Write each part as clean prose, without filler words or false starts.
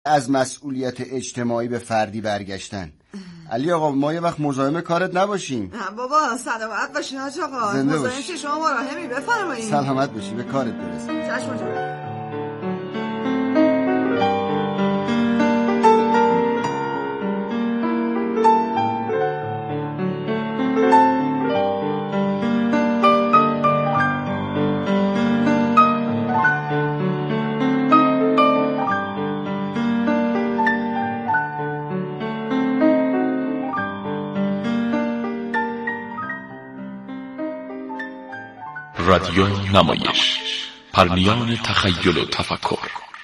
از مسئولیت اجتماعی به فردی برگشتن. علی آقا ما یه وقت مزاحم کارت نباشیم. بابا سلامت باشین حاج آقا. مزاحم چی شما مراهمی بفرمایید. سلامت باشی به کارت برس. چشم جان. رادیو نمایش، پرمیان تخیل و تفکر.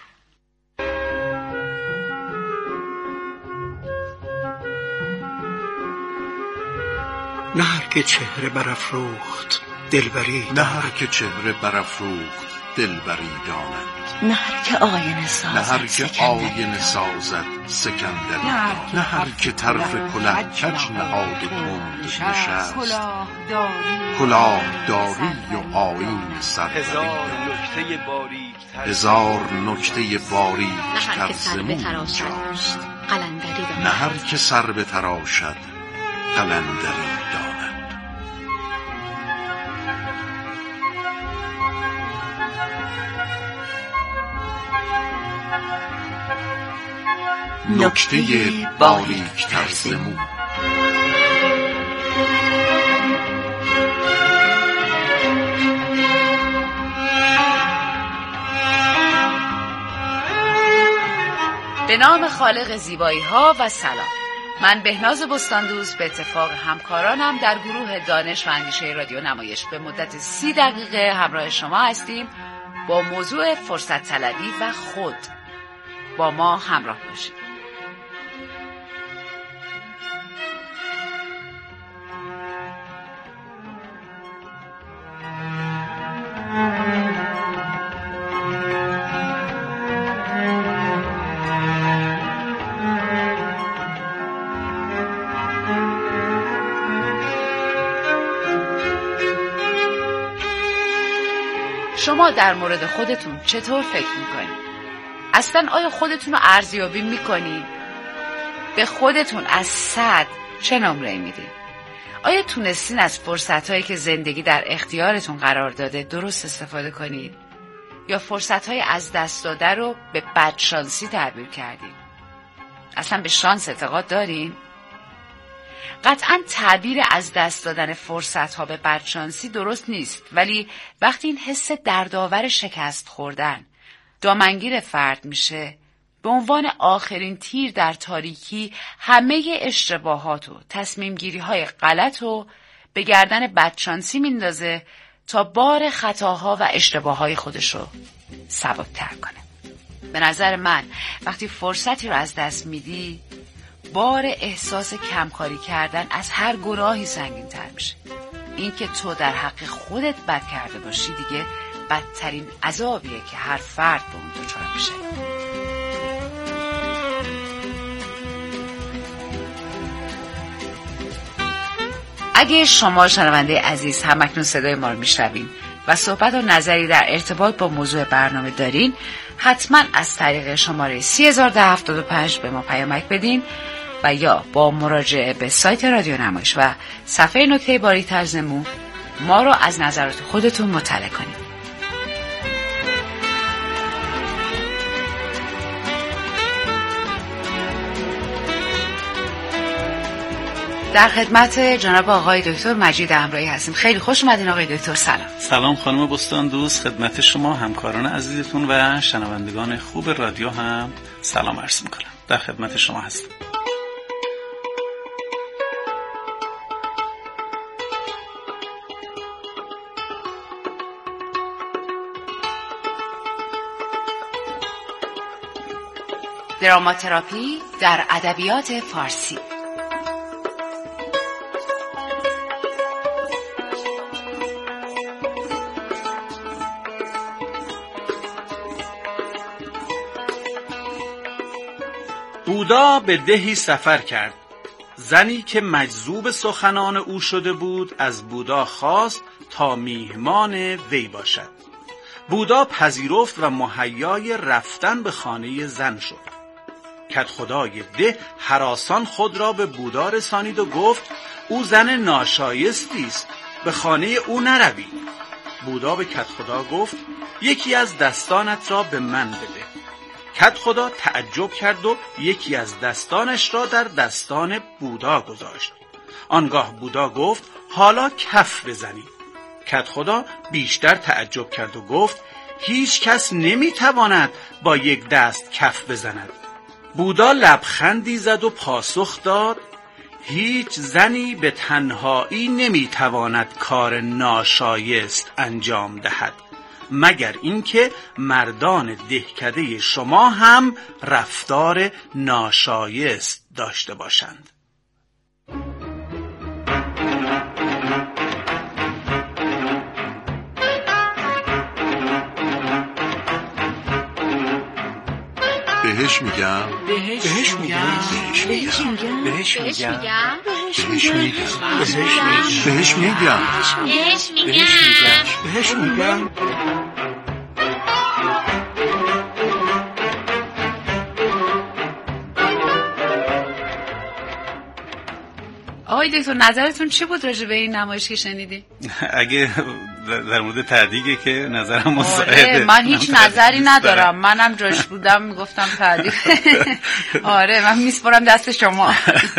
نه هر که چهره برافروخت دلبری، نه هر که چهره برافروخت دلبری داند، نه هر که آینه سازد، نه هر که آینه سازد سکندری داند، نه هر که طرف کله کج نهاد و تند نشست، کلاه داری و آیین سروری داند. هزار نکته باریک‌تر ز موست، نه هر که سر بتراشد قلندری داند. نکته باریک‌تر ز مو. به نام خالق زیبایی ها و سلام. من بهناز بستاندوست به اتفاق همکارانم در گروه دانش و اندیشه رادیو نمایش به مدت 30 دقیقه همراه شما هستیم با موضوع فرصت طلبی و خود. با ما همراه باشید. شما در مورد خودتون چطور فکر میکنید؟ اصلا آیا خودتون رو ارزیابی میکنید؟ به خودتون از 100 چه نمره میدید؟ آیا تونستین از فرصت‌هایی که زندگی در اختیارتون قرار داده درست استفاده کنید؟ یا فرصت‌های از دست داده رو به بدشانسی تعبیر کردید؟ اصلا به شانس اعتقاد دارین؟ قطعاً تعبیر از دست دادن فرصت‌ها به بدشانسی درست نیست، ولی وقتی این حس دردآور شکست خوردن دامنگیر فرد میشه، به عنوان آخرین تیر در تاریکی همه اشتباهات و تصمیم گیری های غلط رو به گردن بدشانسی میندازه تا بار خطاها و اشتباههای خودش رو سبک‌تر کنه. به نظر من وقتی فرصتی رو از دست میدی، بار احساس کمکاری کردن از هر گناهی سنگین تر میشه. این که تو در حق خودت بد کرده باشی دیگه بدترین عذابیه که هر فرد به اون دچار میشه. اگه شما شنونده عزیز همکنون صدای ما رو میشنوین و صحبت و نظری در ارتباط با موضوع برنامه دارین، حتما از طریق شماره 301075 به ما پیامک بدین و یا با مراجعه به سایت رادیو نمایش و صفحه نکته باریک‌تر ز مو ما رو از نظرات خودتون مطلع کنید. در خدمت جناب آقای دکتر مجید امرایی هستیم. خیلی خوش اومدین آقای دکتر. سلام. سلام خانم بستاندوست، خدمت شما همکاران عزیزتون و شنوندگان خوب رادیو هم سلام عرض میکنم. در خدمت شما هستم. دراماتراپی در ادبیات فارسی. بودا به دهی سفر کرد. زنی که مجذوب سخنان او شده بود از بودا خواست تا میهمان وی باشد. بودا پذیرفت و مهیای رفتن به خانه زن شد. کدخدای ده هراسان خود را به بودا رسانید و گفت او زن ناشایستی است، به خانه او نروی. بودا به کدخدا گفت یکی از دستانت را به من بده. کدخدا تعجب کرد و یکی از دستانش را در دستان بودا گذاشت. آنگاه بودا گفت حالا کف بزنید. کدخدا بیشتر تعجب کرد و گفت هیچ کس نمیتواند با یک دست کف بزند. بودا لبخندی زد و پاسخ داد هیچ زنی به تنهایی نمیتواند کار ناشایست انجام دهد مگر اینکه مردان دهکده شما هم رفتار ناشایست داشته باشند. بهش میگم بهش میگم بهش میگم بهش میگم بهش میگم بهش میگم آقای دکتر نظرتون چی بود راجع به این نمایش که شنیدی؟ اگه در مورد تعدیگه که نظرم مساعده. من هیچ نظری ندارم، منم جاش بودم میگفتم تعدیق. آره من میسپارم دست شما.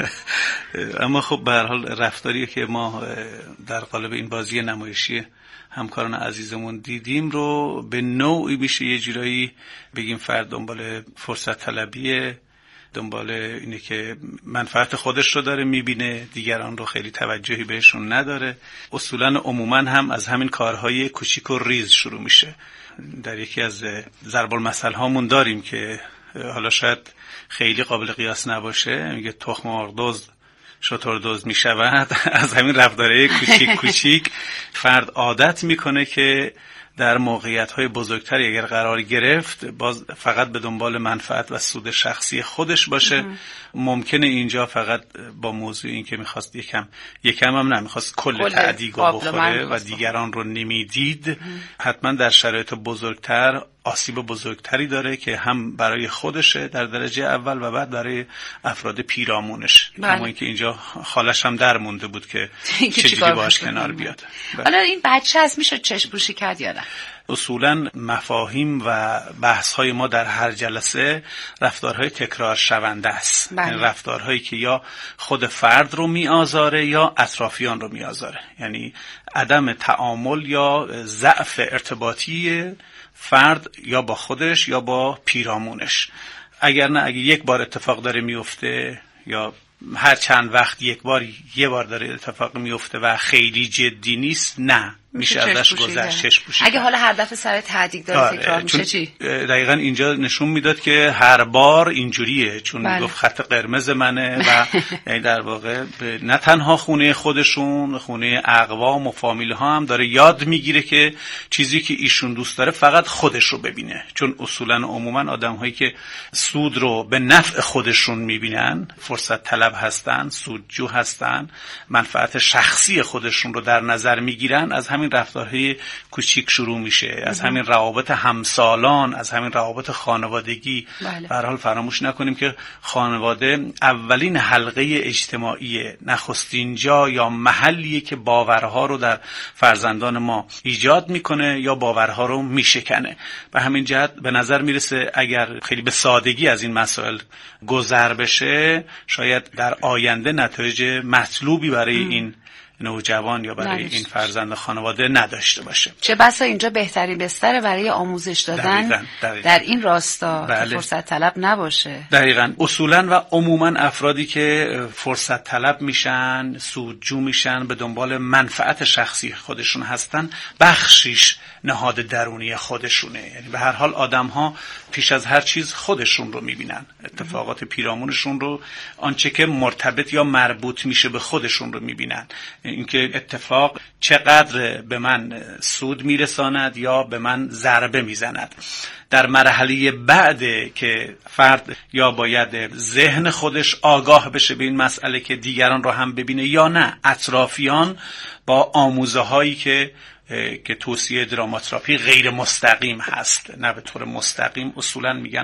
اما خب به هر حال رفتاریه که ما در قالب این بازی نمایشی همکاران عزیزمون دیدیم رو به نوعی میشه یه جورایی بگیم فرد دنبال فرصت طلبیه، دنبال اینه که منفعت خودش رو داره میبینه، دیگران رو خیلی توجهی بهشون نداره. اصولا عموما هم از همین کارهای کوچیک و ریز شروع میشه. در یکی از ضرب المثل هامون داریم که حالا شاید خیلی قابل قیاس نباشه، میگه تخم مرغ دزد شتر دزد میشود. از همین رفتارهای کوچیک کوچیک فرد عادت میکنه که در موقعیت‌های بزرگتری اگر قرار گرفت باز فقط به دنبال منفعت و سود شخصی خودش باشه. ممکنه اینجا فقط با موضوع این که میخواست یکم هم نمیخواست کل تعدیق رو بخوره و دیگران رو نمیدید، حتما در شرایط بزرگتر آسیب بزرگتری داره که هم برای خودشه در درجه اول و بعد برای افراد پیرامونش. اما اینکه اینجا خالش هم در مونده بود که چجوری باش کنار بیاد. حالا این بچه هست میشه چشم پوشی کرد یا نه؟ اصولا مفاهیم و بحث‌های ما در هر جلسه رفتارهای تکرار شونده است. یعنی رفتارهایی که یا خود فرد رو میآزاره یا اطرافیان رو میآزاره، یعنی عدم تعامل یا ضعف ارتباطی فرد یا با خودش یا با پیرامونش. اگر یک بار اتفاق داره میفته یا هر چند وقت یه بار داره اتفاق میفته و خیلی جدی نیست، نه میشه ازش گذشت. چشم پوشی. اگه حالا هر دفعه سر تعدیق داره تکرار میشه چی؟ دقیقاً اینجا نشون میداد که هر بار اینجوریه، چون گفت خط قرمز منه و یعنی در واقع نه تنها خونه خودشون، خونه اقوام و فامیل ها هم داره یاد میگیره که چیزی که ایشون دوست داره فقط خودش رو ببینه. چون اصولاً عموماً آدم هایی که سود رو به نفع خودشون میبینن، فرصت طلب هستن، سودجو هستن، منفعت شخصی خودشون رو در نظر میگیرن، از همین رفتارهای کوچیک شروع میشه، از همین روابط همسالان، از همین روابط خانوادگی. به هر حال فراموش نکنیم که خانواده اولین حلقه اجتماعی، نخستین جا یا محلیه که باورها رو در فرزندان ما ایجاد میکنه یا باورها رو میشکنه. به همین جهت به نظر میرسه اگر خیلی به سادگی از این مسائل گذر بشه، شاید در آینده نتایج مطلوبی برای این نوجوان یا برای این فرزند خانواده نداشته باشه. چه بسا اینجا بهترین بستر برای آموزش دادن دقیقاً. در این راستا که فرصت طلب نباشه. دقیقاً. اصولاً و عموماً افرادی که فرصت طلب میشن، سودجو میشن، به دنبال منفعت شخصی خودشون هستن، بخشیش نهاد درونی خودشونه. یعنی به هر حال آدم‌ها پیش از هر چیز خودشون رو میبینن، اتفاقات پیرامونشون رو، آنچه که مرتبط یا مربوط میشه به خودشون رو میبینن. اینکه اتفاق چقدر به من سود میرساند یا به من ضربه میزند. در مرحله بعد که فرد یا باید ذهن خودش آگاه بشه به این مسئله که دیگران رو هم ببینه یا نه، اطرافیان با آموزه هایی که توصیه دراماتراپی غیر مستقیم هست، نه به طور مستقیم. اصولا میگن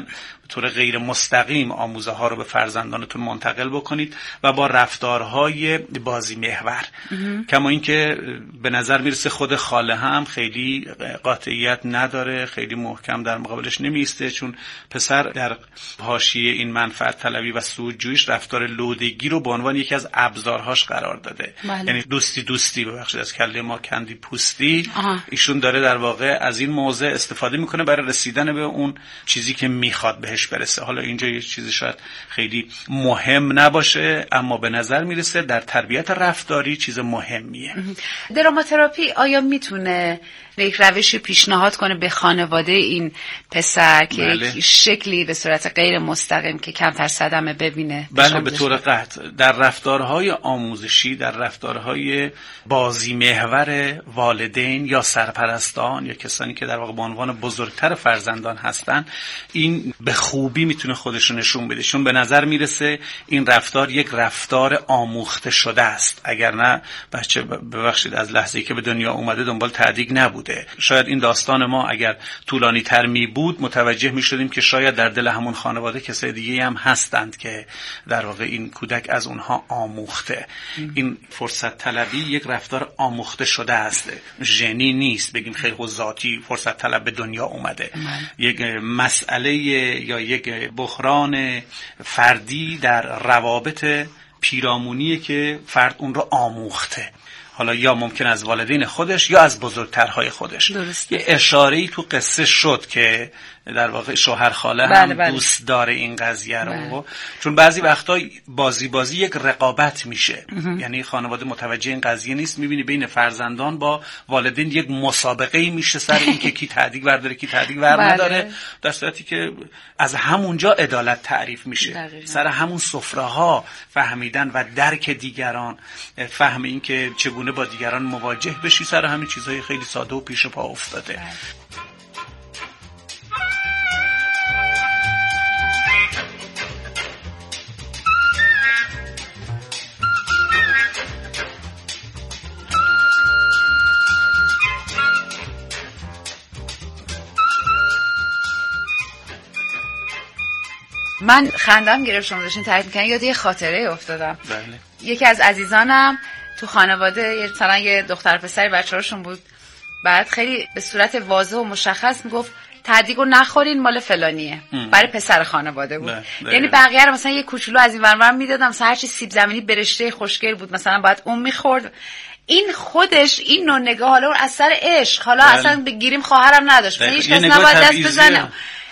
به طور غیر مستقیم آموزه ها رو به فرزندانتون منتقل بکنید و با رفتارهای بازی محور. کما اینکه به نظر میرسه خود خاله هم خیلی قاطعیت نداره، خیلی محکم در مقابلش نمیسته، چون پسر در حاشیه این منفعت طلبی و سودجوییش رفتار لودگی رو به عنوان یکی از ابزارهاش قرار داده. یعنی دوستی ببخشید از کله ما کندی پوستی. ایشون داره در واقع از این موضع استفاده میکنه برای رسیدن به اون چیزی که میخواد بهش برسه. حالا اینجا یه چیزی شاید خیلی مهم نباشه، اما به نظر میرسه در تربیت رفتاری چیز مهمیه. دراماتراپی آیا میتونه یک روشی پیشنهاد کنه به خانواده این پسر که یک شکلی به صورت غیر مستقیم که کمتر صدمه ببینه؟ بله، به طور قطع. در رفتارهای آموزشی، در رفتارهای بازی محور والدین یا سرپرستان یا کسانی که در واقع به عنوان بزرگتر فرزندان هستن، این به خوبی میتونه خودش رو نشون بده. چون به نظر میرسه این رفتار یک رفتار آموخته شده است. اگر نه بچه ببخشید از لحظه‌ای که به دنیا اومده دنبال تعدیق نبوده. شاید این داستان ما اگر طولانی تر می بود متوجه می شدیم که شاید در دل همون خانواده کسای دیگه هم هستند که در واقع این کودک از اونها آموخته. این فرصت طلبی یک رفتار آموخته شده است، ژنی نیست بگیم خیلی ذاتی فرصت طلب به دنیا اومده. یک مسئله یا یک بحران فردی در روابط پیرامونیه که فرد اون رو آموخته، حالا یا ممکن از والدین خودش یا از بزرگترهای خودش. درسته. یه اشاره‌ای تو قصه شد که در واقع شوهر خاله هم دوست داره این قضیه رو، چون بعضی وقتا بازی یک رقابت میشه. یعنی خانواده متوجه این قضیه نیست، میبینی بین فرزندان با والدین یک مسابقه میشه سر این که کی تعدیق برداره کی تعدیق ور نداره، در صورتی که از همونجا عدالت تعریف میشه. سر همون سفره‌ها فهمیدن و درک دیگران، فهم این که چگونه با دیگران مواجه بشی، سر همین چیزهای خیلی ساده و پیش پا افتاده. من خندم گرفت شما داشتین تعریف می‌کنین، یاد یه خاطره افتادم. بله. یکی از عزیزانم تو خانواده مثلا یه دختر پسری بچه‌هاشون بود، بعد خیلی به صورت واضح و مشخص میگفت تعدیقو نخورین مال فلانیه. برای پسر خانواده بود. یعنی بقیه رو مثلا یه کوچولو از این ور میدادم، مثلا هر چی سیب زمینی برشته خوشگل بود مثلا باید اون میخورد. این خودش این نوع نگاه، حالا از سر عشق، حالا اصلا بگیریم خواهرم نداشت، هیچ کس نباید دست بزنه.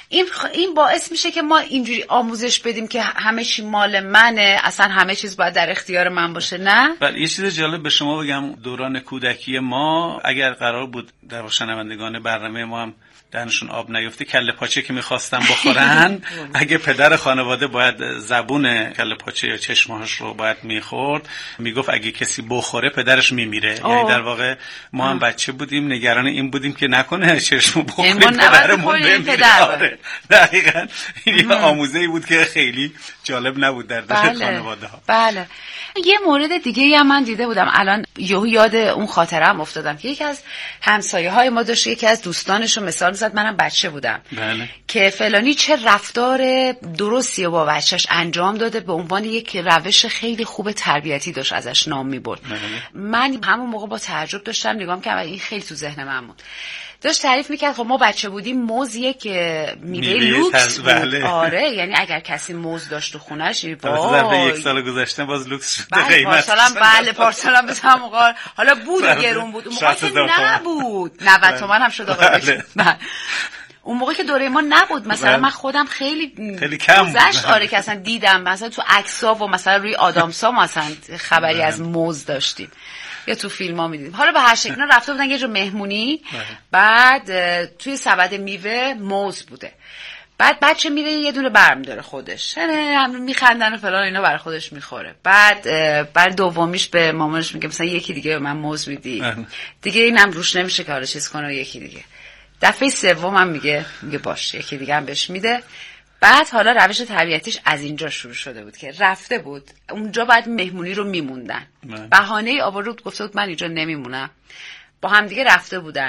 این باعث میشه که ما اینجوری آموزش بدیم که همه چی مال منه، اصلا همه چیز باید در اختیار من باشه. نه؟ بله، یه چیز جالب به شما بگم. دوران کودکی ما اگر قرار بود در شنوندگان برنامه ما هم دهنشون آب نیفته کله پاچه که میخواستن بخورن، اگه پدر خانواده باید زبون کله پاچه یا چشمهاش رو باید میخورد، میگفت اگه کسی بخوره پدرش میمیره. یعنی در واقع ما هم بچه بودیم نگران این بودیم که نکنه چشم بخوریم پدرمون بمیره. دقیقاً این یه آموزه‌ای بود که خیلی جالب نبود در دل خانواده ها. بله. یه مورد دیگه هم من دیده بودم الان یاد اون خاطره‌ام افتادم که یکی از همسایه‌های ما داشت یکی از دوستانش رو مثال می‌زد، منم بچه بودم. بله. که فلانی چه رفتار درستی با بچه‌ش انجام داده، به عنوان یک روش خیلی خوب تربیتی داشت ازش نام می‌برد. من همون موقع با تعجب داشتم نگاه می‌کردم و این خیلی تو ذهن من بود. داشت تعریف میکرد خب ما بچه بودیم موز یک میوه لوکس بود. بله. آره، یعنی اگر کسی موز داشت تو خونه‌ش وای یک سال گذشته باز لوکس شده قیمت. پارسالم به همون موقع حالا بود گرون بود، اون موقع که نبود 90 تومن هم شد آقا. اون موقع که دوره ما نبود، مثلا من خودم خیلی کم گذشت. آره که اصلا دیدم مثلا تو عکس‌ها و مثلا روی آدامسا مثلا خبری از موز داشتیم یا تو فیلم ها میدیدیم. حالا به هر شکل رفته بودن یه جا مهمونی، بعد توی سبد میوه موز بوده، بعد بچه میره یه دونه برمی‌داره خودش، همه میخندن و فلان اینا، برای خودش میخوره. بعد دومیش به مامانش میگه مثلا یکی دیگه به من موز میدی، دیگه اینم روش نمیشه که حالا چیز کنه یکی دیگه. دفعه سومم میگه باشه یکی دیگه هم بهش میده. بعد حالا روش تربیتیش از اینجا شروع شده بود که رفته بود اونجا بعد مهمونی رو میموندن، بهانه آورد گفته بود من اینجا نمیمونم، با هم دیگه رفته بودن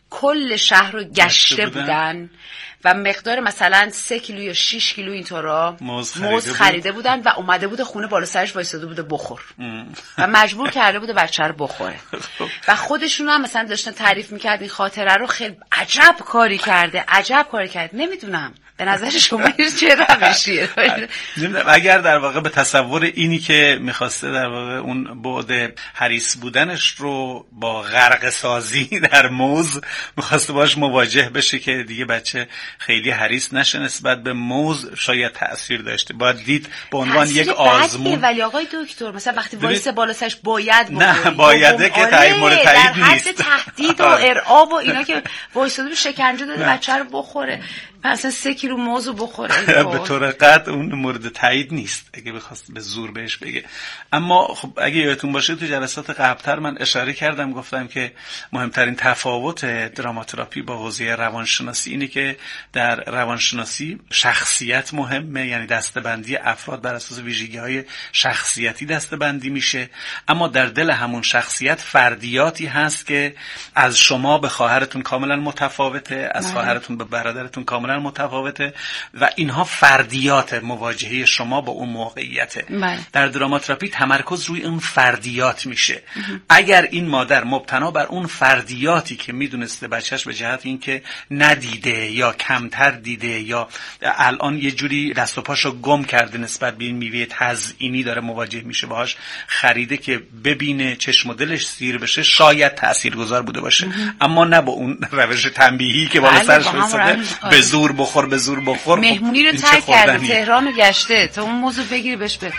کل شهر رو گشته بودن و مقدار مثلا 3 کیلو یا 6 کیلو اینطورا موز خریده بودن و اومده بود خونه بالا سرش وایساده بوده بخور و مجبور کرده بوده بچه رو بخوره و خودشون هم مثلا داشتن تعریف میکرد این خاطره رو خیلی عجب کاری کرده نمیدونم به نظر شما چه روشیه؟ اگر در واقع به تصور اینی که میخواسته در واقع اون بعد حریص بودنش رو با غرق سازی در موز میخواسته باش مواجه بشه که دیگه بچه خیلی حریص نشه نسبت به موز، شاید تأثیر داشته. باید دید به عنوان یک آزمون. ولی آقای دکتر مثلا وقتی وایس بالا سرش باید بکنی، نه بایده که تایید مورد تایید نیست، در حد تهدید و ارعاب و اینا که وایساده به شکنجه داده بچه رو بخوره، مثلا 3 کیلو موز رو بخوره به طور قطع اون مورد تایید نیست اگه بخواست به زور بهش بگه. اما خب اگه یادتون باشه تو جلسات قبلتر من اشاره کردم، گفتم که مهمترین تفاوت دراماتراپی با حوزه روانشناسی اینه که در روانشناسی شخصیت مهمه، یعنی دسته‌بندی افراد بر اساس ویژگی‌های شخصیتی دسته‌بندی میشه، اما در دل همون شخصیت فردیاتی هست که از شما به خواهرتون کاملا متفاوته، از خواهرتون به برادرتون کاملا متفاوته و اینها فردیات مواجهه شما با اون موقعیته. در دراماتراپی تمرکز روی اون فردیات میشه. اگر این مادر مبتنا بر اون فردیاتی که میدونسته بچهش به جهت اینکه ندیده یا کمتر دیده یا الان یه جوری دست و پاشو گم کرده نسبت به این میوه تزیینی داره مواجه میشه باهاش، خریده که ببینه چشم و دلش سیر بشه، شاید تاثیرگذار بوده باشه، اما نه با اون روش تنبیهی که بالا سرش وایساده به زور بخور به زور بخور. مهمونی رو ترک کرده، تهران رو گشته تا اون موضوع بگیری بهش بده.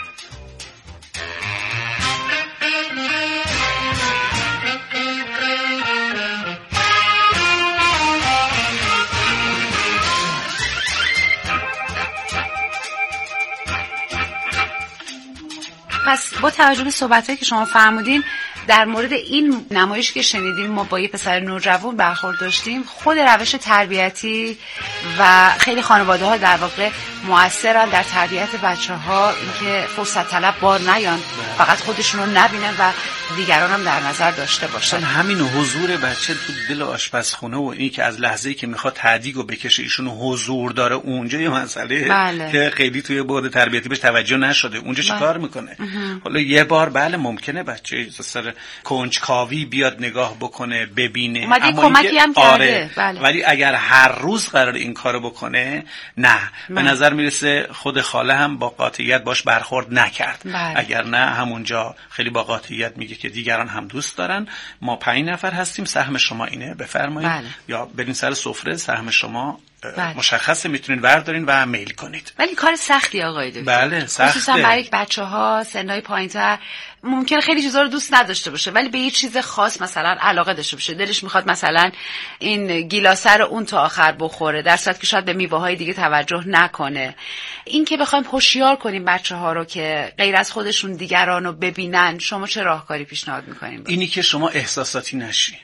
پس با توجه به صحبتایی که شما فرمودین در مورد این نمایش که شنیدیم، ما با یه پسر نوجوان برخورد داشتیم. خود روش تربیتی و خیلی خانواده ها در واقع مؤثرن در تربیت بچه ها، اینکه فرصت طلب بار نیان، فقط خودشون رو نبینن و دیگران هم در نظر داشته باشن. همین حضور بچه تو دل آشپزخونه و این که از لحظه‌ای که میخواد تهدیگو بکشه ایشون حضور داره اونجا، یه مسئله که خیلی توی بعد تربیتی بهش توجه نشده. اونجا چیکار میکنه؟ حالا یه بار بله ممکنه بچه سر کنجکاوی بیاد نگاه بکنه ببینه، اما کمکی هم کرده. ولی اگر هر روز قرار این کارو بکنه نه. به نظر میرسه خود خاله هم با قاطعیت باش برخورد نکرد. اگر نه همونجا خیلی با قاطعیت میگه که دیگران هم دوست دارن، ما 5 نفر هستیم، سهم شما اینه بفرمایید یا برین سر سفره، سهم شما مشخصه، میتونید بردارین و میل کنید. ولی کار سختی آقای دکتر. بله سخته، خصوصا برای بچه‌ها سنای پایین‌تر ممکنه خیلی چیزا رو دوست نداشته باشه ولی به یه چیز خاص مثلا علاقه داشته باشه، دلش میخواد مثلا این گیلاسه رو اون تا آخر بخوره، در صورتی که شاید به میوه‌های دیگه توجه نکنه. این که بخوایم هوشیار کنیم بچه‌ها رو که غیر از خودشون دیگران رو ببینن، شما چه راهکاری پیشنهاد می‌کنین؟ اینی که شما احساساتی نشی.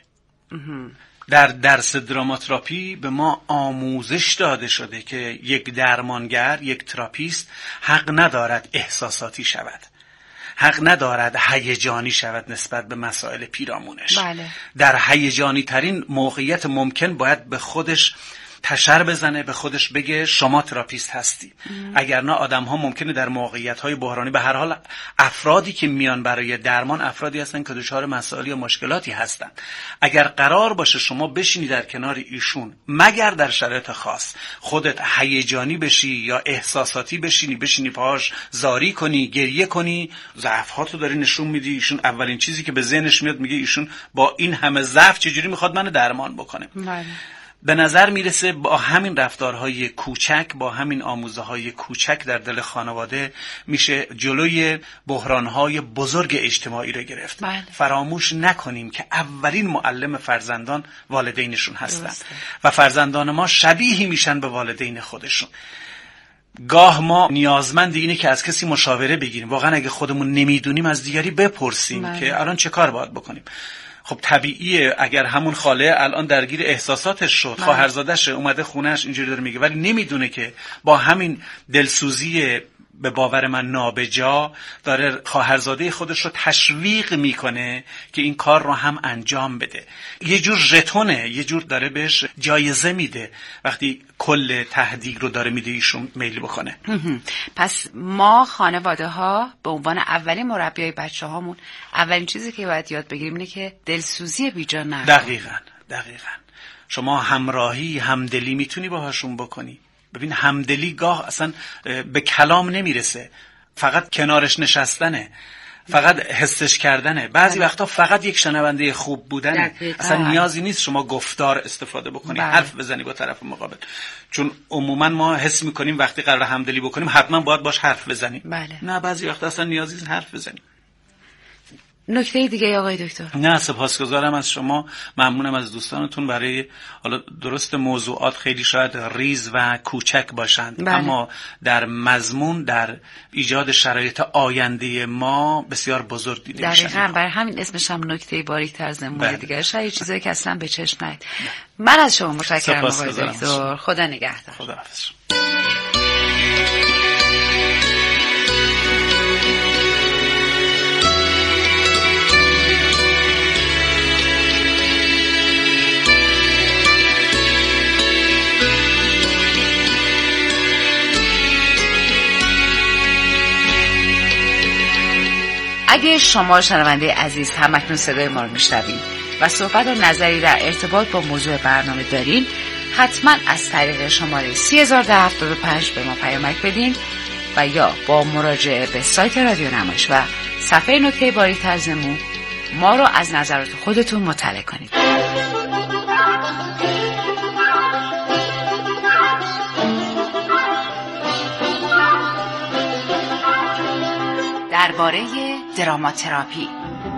در درس دراماتراپی به ما آموزش داده شده که یک درمانگر، یک تراپیست حق ندارد احساساتی شود، حق ندارد هیجانی شود نسبت به مسائل پیرامونش. در هیجانی ترین موقعیت ممکن باید به خودش تشر بزنه، به خودش بگه شما تراپیست هستی. اگر نه آدم ها ممکنه در موقعیت های بحرانی، به هر حال افرادی که میان برای درمان افرادی هستن که دچار مسائل یا مشکلاتی هستن. اگر قرار باشه شما بشینی در کنار ایشون، مگر در شرایط خاص خودت هیجانی بشی یا احساساتی بشینی پاهاش زاری کنی، گریه کنی، ضعفاتو داری نشون میدی، ایشون اولین چیزی که به ذهنش میاد میگه ایشون با این همه ضعف چجوری میخواد منو درمان بکنه. به نظر میرسه با همین رفتارهای کوچک، با همین آموزه‌های کوچک در دل خانواده میشه جلوی بحرانهای بزرگ اجتماعی رو گرفت. فراموش نکنیم که اولین معلم فرزندان والدینشون هستن و فرزندان ما شبیهی میشن به والدین خودشون. گاه ما نیازمند اینه که از کسی مشاوره بگیریم، واقعا اگه خودمون نمیدونیم از دیگری بپرسیم که الان چه کار باید بکنیم. خب طبیعیه اگر همون خاله الان درگیر احساساتش شد، خواهرزادش اومده خونهش اینجوری داره میگه ولی نمیدونه که با همین دلسوزی به باور من نابجا داره خواهرزاده خودش رو تشویق میکنه که این کار رو هم انجام بده. یه جور ژتونه، یه جور داره بهش جایزه میده وقتی کل تهدید رو داره میده ایشون میل بکنه. پس ما خانواده ها به عنوان اولین مربیای بچه هامون اولین چیزی که باید یاد بگیریم اینه که دلسوزی بیجا نکن. دقیقاً. شما همراهی، همدلی میتونی باهاشون بکنی. ببین همدلی گاه اصلا به کلام نمیرسه، فقط کنارش نشستنه، فقط حسش کردنه، بعضی وقتا فقط یک شنونده خوب بودنه. اصلا نیازی نیست شما گفتار استفاده بکنی، حرف بزنی با طرف مقابل، چون عموما ما حس میکنیم وقتی قرار همدلی بکنیم حتما باید باش حرف بزنیم. نه، بعضی وقتا اصلا نیازی نیست حرف بزنیم. نکته دیگه آقای دکتر؟ نه، سپاسگزارم از شما، ممنونم از دوستانتون برای حالا درست موضوعات خیلی شاید ریز و کوچک باشند، اما در مضمون در ایجاد شرایط آینده ما بسیار بزرگ دیده میشن. دقیقاً، برای همین اسمش هم نکته باریک‌تر از نمونه دیگه، شاید چیزایی که اصلا به چشم نیاد. من از شما متشکرم آقای دکتر، خدا نگهدار. خدا حافظ. اگه شما شنونده عزیز همکنون صدای ما رو میشنوید و صحبت و نظری در ارتباط با موضوع برنامه دارین، حتما از طریق شماره 3075 به ما پیامک بدین و یا با مراجعه به سایت رادیو نمایش و صفحه نکته باریک‌تر از نمو ما رو از نظرات خودتون مطلع کنید. درباره دراماتراپی.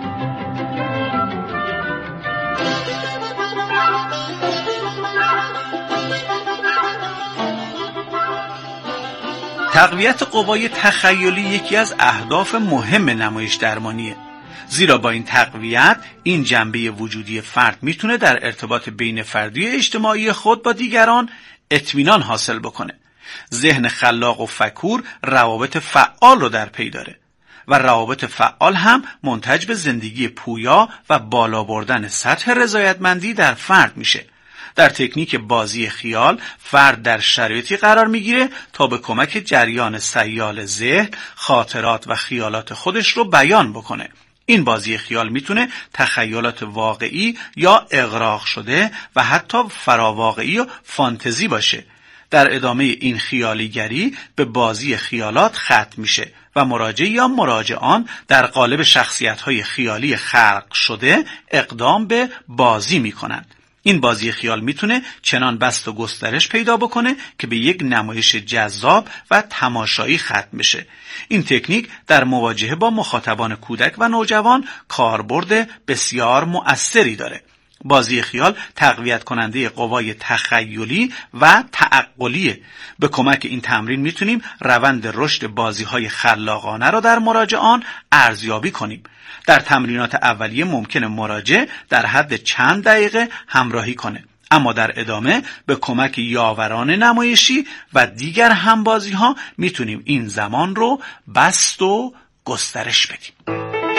تقویت قوای تخیلی یکی از اهداف مهم نمایش درمانیه، زیرا با این تقویت این جنبه وجودی فرد میتونه در ارتباط بین فردی اجتماعی خود با دیگران اطمینان حاصل بکنه. ذهن خلاق و فکور روابط فعال رو در پی داره و روابط فعال هم منتج به زندگی پویا و بالا بردن سطح رضایتمندی در فرد میشه. در تکنیک بازی خیال فرد در شرایطی قرار میگیره تا به کمک جریان سیال ذهن خاطرات و خیالات خودش رو بیان بکنه. این بازی خیال میتونه تخیلات واقعی یا اغراق شده و حتی فراواقعی و فانتزی باشه. در ادامه این خیالیگری به بازی خیالات ختم میشه و مراجع یا مراجعان در قالب شخصیت‌های خیالی خلق شده اقدام به بازی میکنند. این بازی خیال میتونه چنان بست و گسترش پیدا بکنه که به یک نمایش جذاب و تماشایی ختم بشه. این تکنیک در مواجهه با مخاطبان کودک و نوجوان کاربرد بسیار مؤثری داره. بازی خیال تقویت کننده قوای تخیلی و تعقلیه. به کمک این تمرین میتونیم روند رشد بازی‌های خلاقانه را در مراجعان ارزیابی کنیم. در تمرینات اولیه ممکنه مراجع در حد چند دقیقه همراهی کنه، اما در ادامه به کمک یاوران نمایشی و دیگر همبازی‌ها میتونیم این زمان رو بست و گسترش بدیم.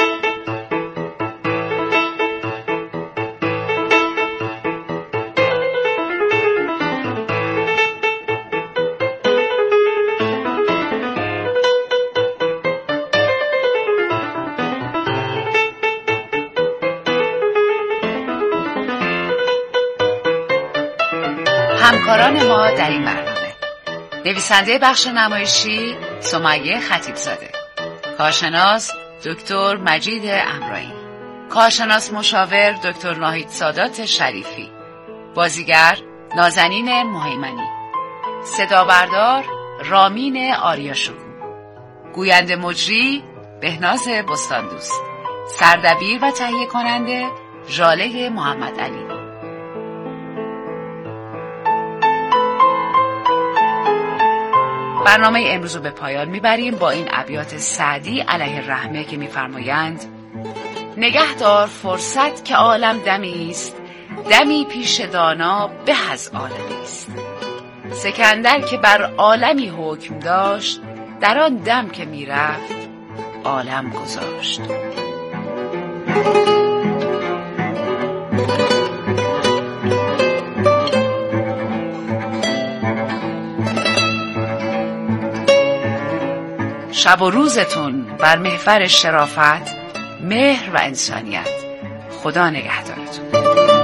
همکاران ما در این برنامه: نویسنده بخش نمایشی سمیه خطیبزاده، کارشناس دکتر مجید امرایی، کارشناس مشاور دکتر ناهید سادات شریفی، بازیگر نازنین مهیمنی، صدا بردار رامین آریاشگو، گوینده مجری بهناز بستاندوست، سردبیر و تهیه کننده ژاله محمد علی. برنامه امروز رو به پایان میبریم با این ابیات سعدی علیه الرحمه که میفرمایند: نگهدار فرصت که عالم دمی است، دمی پیش دانا به از عالمی است. سکندر که بر عالمی حکم داشت، در آن دم که میرفت عالم گذاشت. شب و روزتون بر محور شرافت، مهر و انسانیت. خدا نگهدارتون.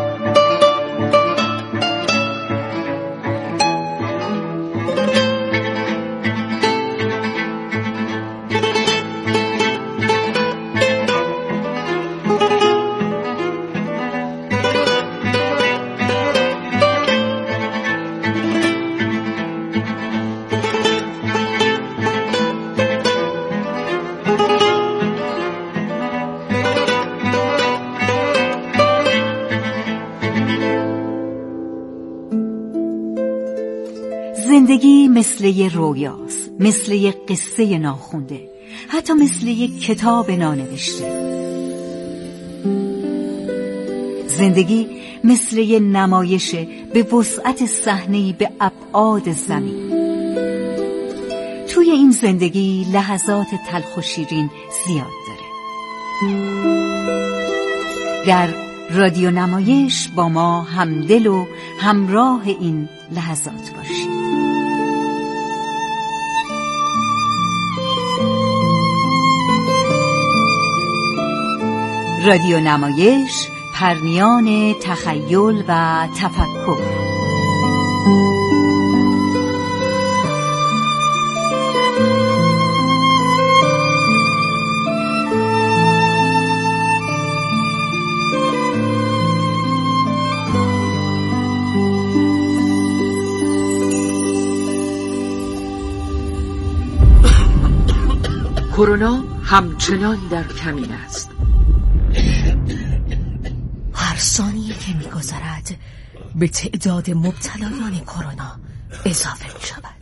زندگی مثل یه رویاست، مثل یه قصه ناخونده، حتی مثل یه کتاب نانوشته. زندگی مثل یه نمایشه به وسعت صحنه‌ای به ابعاد زمین. توی این زندگی لحظات تلخ و شیرین زیاد داره. در رادیو نمایش با ما همدل و همراه این لحظات باشید. رادیو نمایش، پرمیان تخیل و تفکر. کرونا همچنان در کمین است. هر ثانیه که می‌گذرد به تعداد مبتلایان کرونا اضافه می‌شود.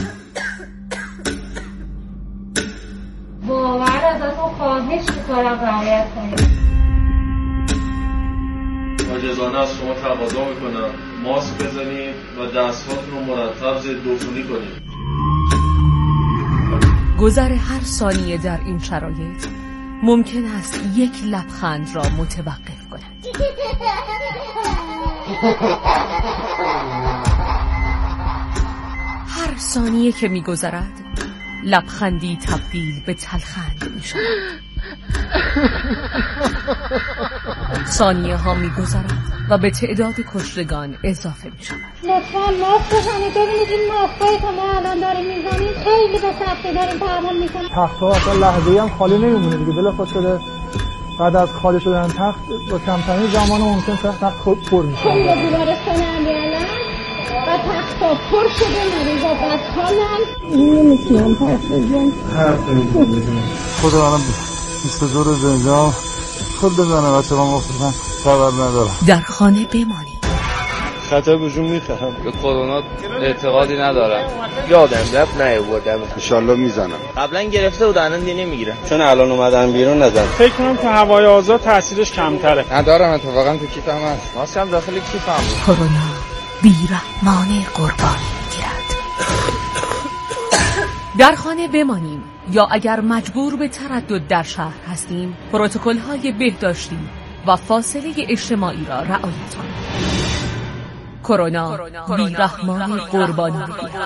باور ازتون خواهش می‌کنم رعایت کنید. عاجزانه از شما تقاضا می‌کنم ماسک بزنید و دست‌هاتون رو مرتب ضدعفونی کنید. گذر هر ثانیه در این شرایط ممکن است یک لبخند را متوقف کند. هر ثانیه که می‌گذرد لبخندی تبدیل به تلخند می‌شود. ثانیه ها می‌گذرد و به تعداد کشتگان اضافه می‌شود. لطفاً ماسک بزنید. ببینید این ماسکایی که ما الان داریم می‌زنیم خیلی به سختی داریم تحمل می‌کنیم. تخت‌ها اصلا لحظه‌ای هم خالی نمی‌مونه دیگه. بلافاصله بعد از خالی شدن تخت با کمترین زمان ممکن تخت پر میشه. خیلی بیمارستان امیرالله و تخت‌ها پر شده، مریضا بدحالن. نمی‌تونم حرف بزنم. خدا الان 22 روز اینجا خود بزنه بچه ما مفتن خبر ندارم. در خانه بمانید. خطر بجون میخرم. به کرونا اعتقادی ندارم. یادم رفت نیاوردم. انشالله میزنم. قبلا گرفته بود الان دیگه نمیگیرم. چون الان اومدن بیرون نزن. فکر کنم که هوای آزاد تاثیرش کمتره. ندارم اتفاقا تو کیفم هست. ماسک هم داخل کیفم بود. کرونا بی‌رحمانه قربانی می‌گیرد. در خانه بمانیم یا اگر مجبور به تردد در شهر هستیم پروتکل‌های بهداشتی و فاصله اجتماعی را رعایت کنید. کرونا بی‌رحمانه قربانی می‌گیرد.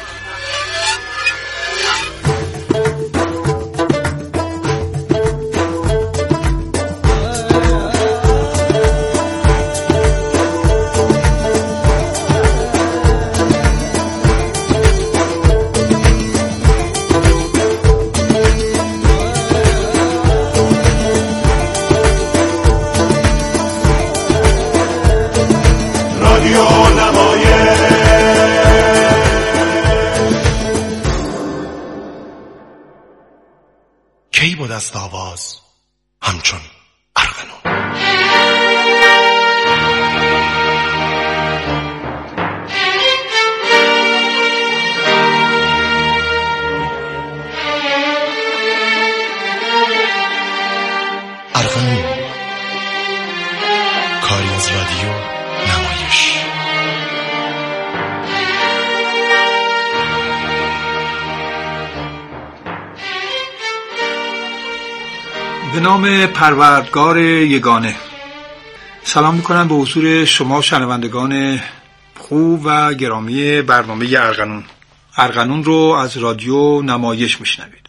کی بود است آواز همچون ارغنون. ارغنون، کاری از رادیو نمایش. به نام پروردگار یگانه. سلام میکنم به حضور شما شنوندگان خوب و گرامی برنامه ارغنون رو از رادیو نمایش میشنوید.